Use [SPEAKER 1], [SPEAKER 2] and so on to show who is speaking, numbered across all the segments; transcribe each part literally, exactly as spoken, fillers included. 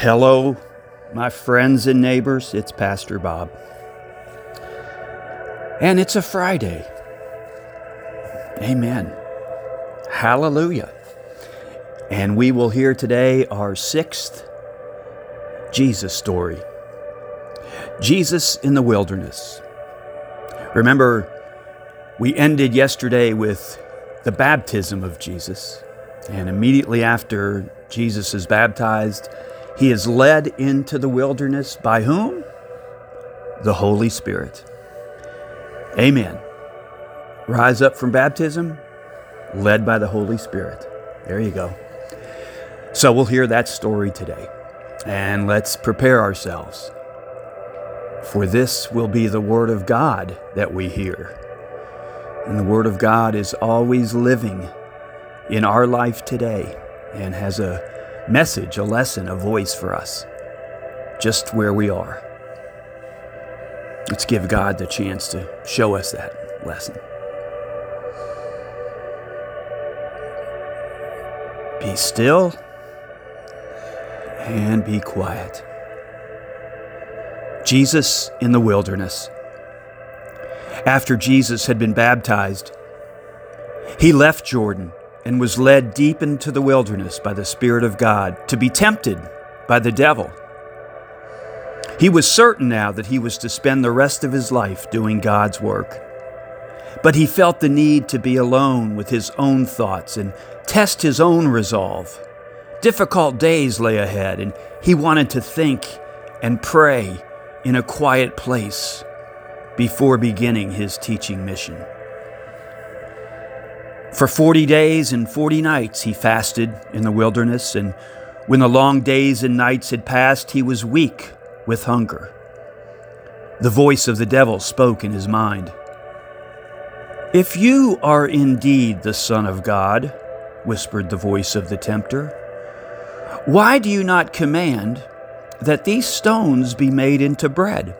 [SPEAKER 1] Hello, my friends and neighbors. It's Pastor Bob. And it's a Friday. Amen. Hallelujah. And we will hear today our sixth Jesus story. Jesus in the wilderness. Remember, we ended yesterday with the baptism of Jesus. And immediately after Jesus is baptized, he is led into the wilderness by whom? The Holy Spirit. Amen. Rise up from baptism, led by the Holy Spirit. There you go. So we'll hear that story today. And let's prepare ourselves. For this will be the Word of God that we hear. And the Word of God is always living in our life today and has a message, a lesson, a voice for us, just where we are. Let's give God the chance to show us that lesson. Be still and be quiet. Jesus in the wilderness. After Jesus had been baptized, he left Jordan and was led deep into the wilderness by the Spirit of God to be tempted by the devil. He was certain now that he was to spend the rest of his life doing God's work. But he felt the need to be alone with his own thoughts and test his own resolve. Difficult days lay ahead, and he wanted to think and pray in a quiet place before beginning his teaching mission. For forty days and forty nights he fasted in the wilderness, and when the long days and nights had passed, he was weak with hunger. The voice of the devil spoke in his mind. "If you are indeed the Son of God," whispered the voice of the tempter, "why do you not command that these stones be made into bread?"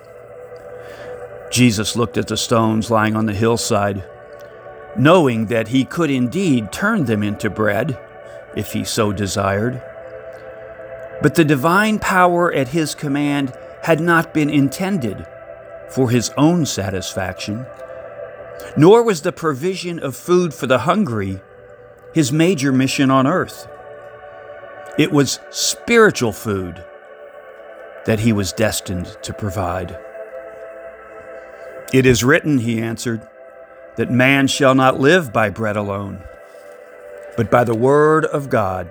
[SPEAKER 1] Jesus looked at the stones lying on the hillside, knowing that he could indeed turn them into bread, if he so desired. But the divine power at his command had not been intended for his own satisfaction, nor was the provision of food for the hungry his major mission on earth. It was spiritual food that he was destined to provide. "It is written," he answered, "that man shall not live by bread alone, but by the word of God."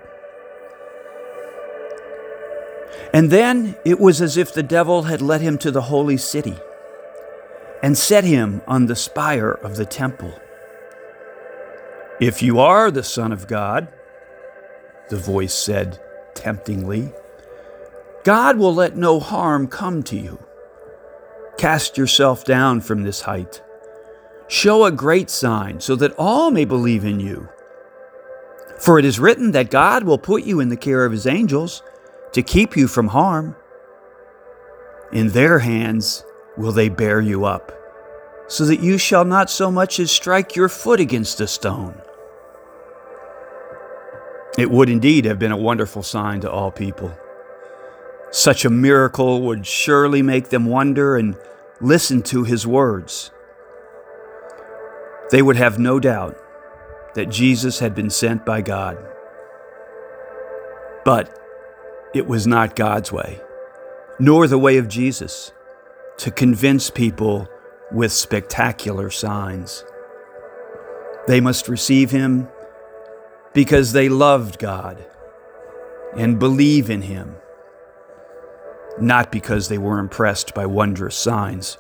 [SPEAKER 1] And then it was as if the devil had led him to the holy city and set him on the spire of the temple. "If you are the Son of God," the voice said temptingly, "God will let no harm come to you. Cast yourself down from this height. Show a great sign so that all may believe in you. For it is written that God will put you in the care of his angels to keep you from harm. In their hands will they bear you up, so that you shall not so much as strike your foot against a stone." It would indeed have been a wonderful sign to all people. Such a miracle would surely make them wonder and listen to his words. They would have no doubt that Jesus had been sent by God. But it was not God's way, nor the way of Jesus, to convince people with spectacular signs. They must receive him because they loved God and believe in him, not because they were impressed by wondrous signs.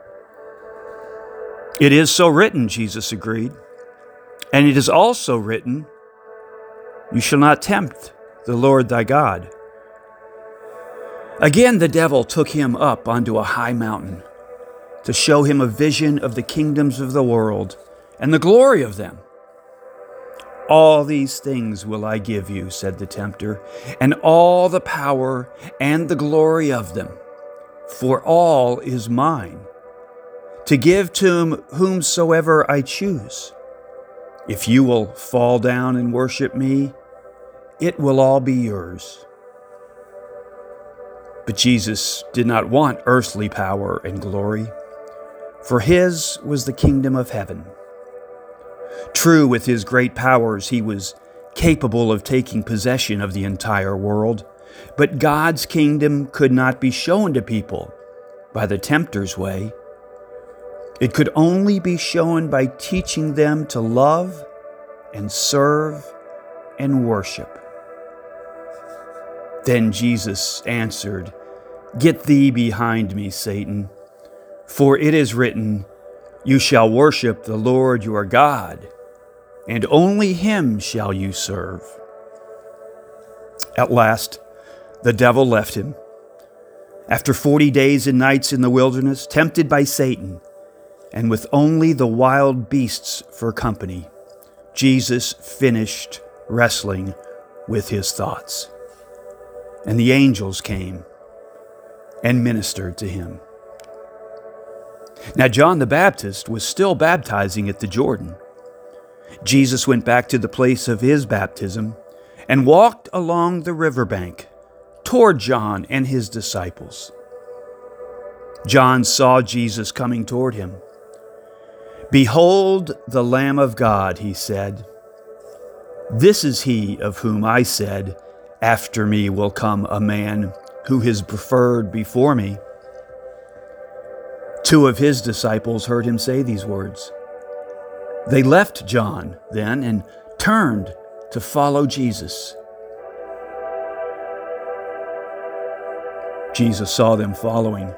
[SPEAKER 1] "It is so written," Jesus agreed. "And it is also written, you shall not tempt the Lord thy God." Again, the devil took him up onto a high mountain to show him a vision of the kingdoms of the world and the glory of them. "All these things will I give you," said the tempter, "and all the power and the glory of them, for all is mine, to give to whomsoever I choose. If you will fall down and worship me, it will all be yours." But Jesus did not want earthly power and glory, for his was the kingdom of heaven. True, with his great powers, he was capable of taking possession of the entire world, but God's kingdom could not be shown to people by the tempter's way. It could only be shown by teaching them to love and serve and worship. Then Jesus answered, "Get thee behind me, Satan, for it is written, You shall worship the Lord your God, and only him shall you serve." At last, the devil left him. After forty days and nights in the wilderness, tempted by Satan, and with only the wild beasts for company, Jesus finished wrestling with his thoughts. And the angels came and ministered to him. Now John the Baptist was still baptizing at the Jordan. Jesus went back to the place of his baptism and walked along the riverbank toward John and his disciples. John saw Jesus coming toward him. "Behold the Lamb of God," he said. "This is he of whom I said, After me will come a man who is preferred before me." Two of his disciples heard him say these words. They left John then and turned to follow Jesus. Jesus saw them following.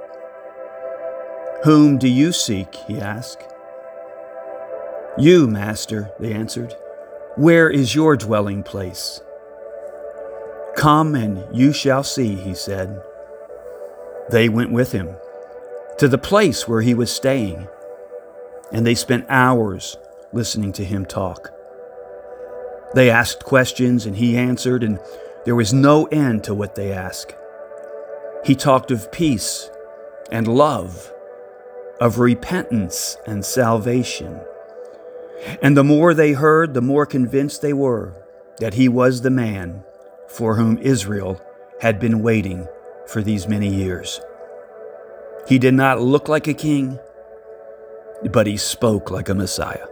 [SPEAKER 1] "Whom do you seek?" he asked. "You, Master," they answered. "Where is your dwelling place?" "Come and you shall see," he said. They went with him to the place where he was staying, and they spent hours listening to him talk. They asked questions and he answered, and there was no end to what they asked. He talked of peace and love, of repentance and salvation. And the more they heard, the more convinced they were that he was the man for whom Israel had been waiting for these many years. He did not look like a king, but he spoke like a Messiah.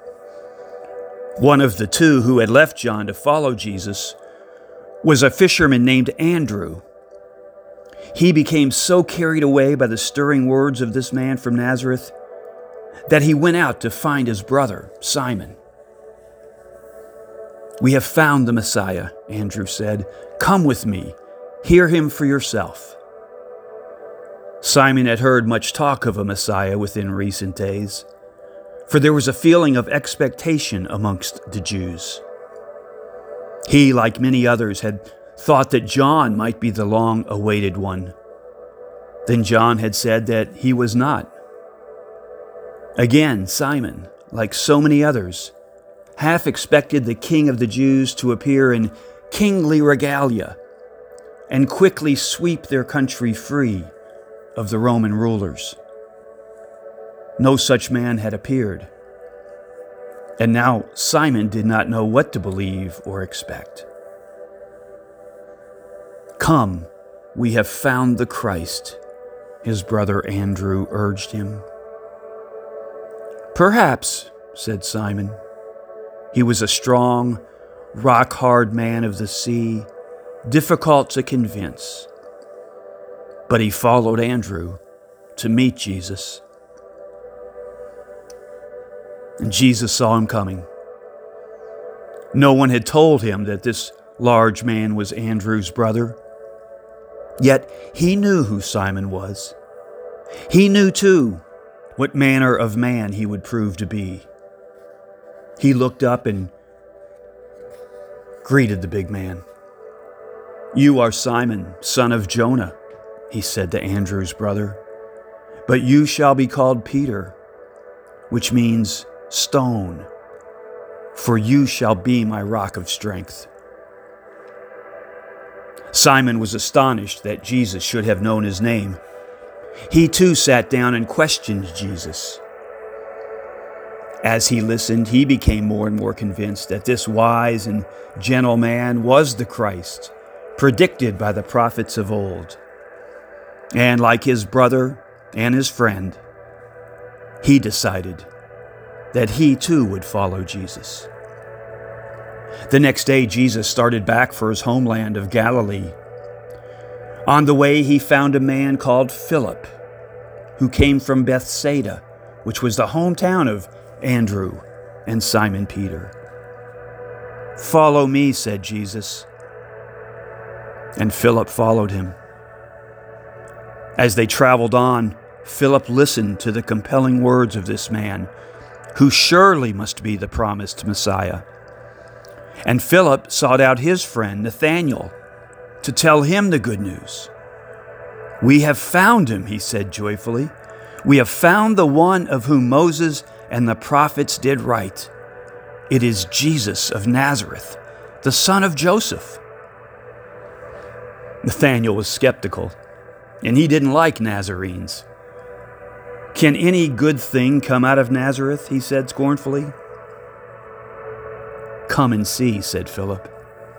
[SPEAKER 1] One of the two who had left John to follow Jesus was a fisherman named Andrew. He became so carried away by the stirring words of this man from Nazareth that he went out to find his brother, Simon. "We have found the Messiah," Andrew said. "Come with me. Hear him for yourself." Simon had heard much talk of a Messiah within recent days, for there was a feeling of expectation amongst the Jews. He, like many others, had thought that John might be the long-awaited one. Then John had said that he was not. Again, Simon, like so many others, half expected the King of the Jews to appear in kingly regalia and quickly sweep their country free of the Roman rulers. No such man had appeared, and now Simon did not know what to believe or expect. "Come, we have found the Christ," his brother Andrew urged him. "Perhaps," said Simon. He was a strong, rock-hard man of the sea, difficult to convince. But he followed Andrew to meet Jesus. And Jesus saw him coming. No one had told him that this large man was Andrew's brother. Yet he knew who Simon was. He knew, too, what manner of man he would prove to be. He looked up and greeted the big man. "You are Simon, son of Jonah," he said to Andrew's brother. "But you shall be called Peter," which means stone, "for you shall be my rock of strength." Simon was astonished that Jesus should have known his name. He too sat down and questioned Jesus. As he listened, he became more and more convinced that this wise and gentle man was the Christ, predicted by the prophets of old. And like his brother and his friend, he decided that he too would follow Jesus. The next day, Jesus started back for his homeland of Galilee. On the way, he found a man called Philip, who came from Bethsaida, which was the hometown of Andrew and Simon Peter. "Follow me," said Jesus. And Philip followed him. As they traveled on, Philip listened to the compelling words of this man, who surely must be the promised Messiah. And Philip sought out his friend Nathanael to tell him the good news. "We have found him," he said joyfully. "We have found the one of whom Moses and the prophets did write. It is Jesus of Nazareth, the son of Joseph." Nathanael was skeptical, and he didn't like Nazarenes. "Can any good thing come out of Nazareth?" he said scornfully. "Come and see," said Philip.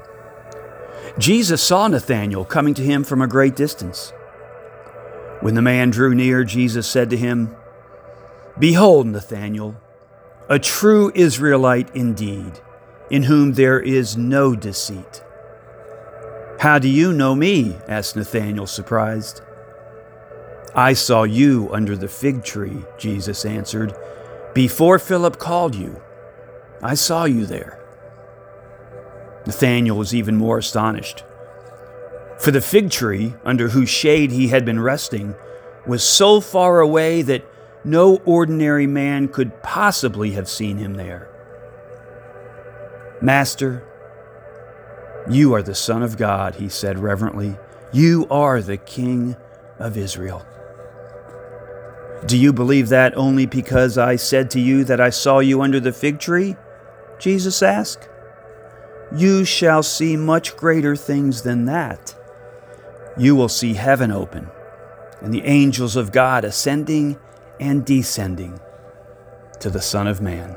[SPEAKER 1] Jesus saw Nathanael coming to him from a great distance. When the man drew near, Jesus said to him, "Behold, Nathanael, a true Israelite indeed, in whom there is no deceit." "How do you know me?" asked Nathanael, surprised. "I saw you under the fig tree," Jesus answered. "Before Philip called you, I saw you there." Nathanael was even more astonished, for the fig tree under whose shade he had been resting was so far away that no ordinary man could possibly have seen him there. "Master, you are the Son of God," he said reverently. "You are the King of Israel." "Do you believe that only because I said to you that I saw you under the fig tree?" Jesus asked. "You shall see much greater things than that. You will see heaven open and the angels of God ascending and descending to the Son of Man."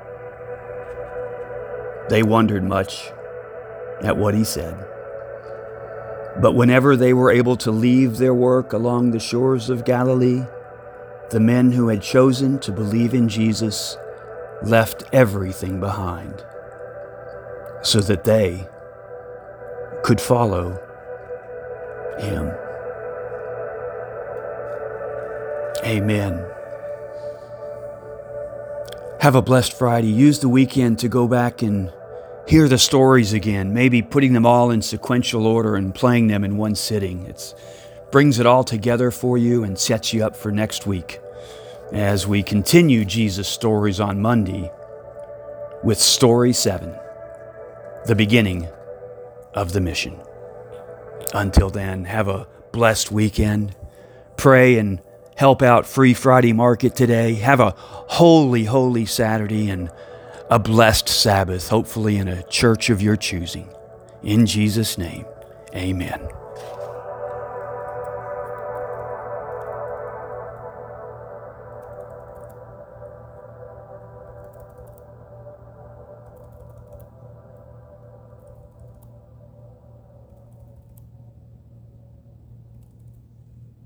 [SPEAKER 1] They wondered much at what he said. But whenever they were able to leave their work along the shores of Galilee, the men who had chosen to believe in Jesus left everything behind so that they could follow him. Amen. Have a blessed Friday. Use the weekend to go back and hear the stories again, maybe putting them all in sequential order and playing them in one sitting. It brings it all together for you and sets you up for next week as we continue Jesus' stories on Monday with Story seven, the beginning of the mission. Until then, have a blessed weekend. Pray and help out Free Friday Market today. Have a holy, holy Saturday and a blessed Sabbath, hopefully in a church of your choosing. In Jesus' name, amen.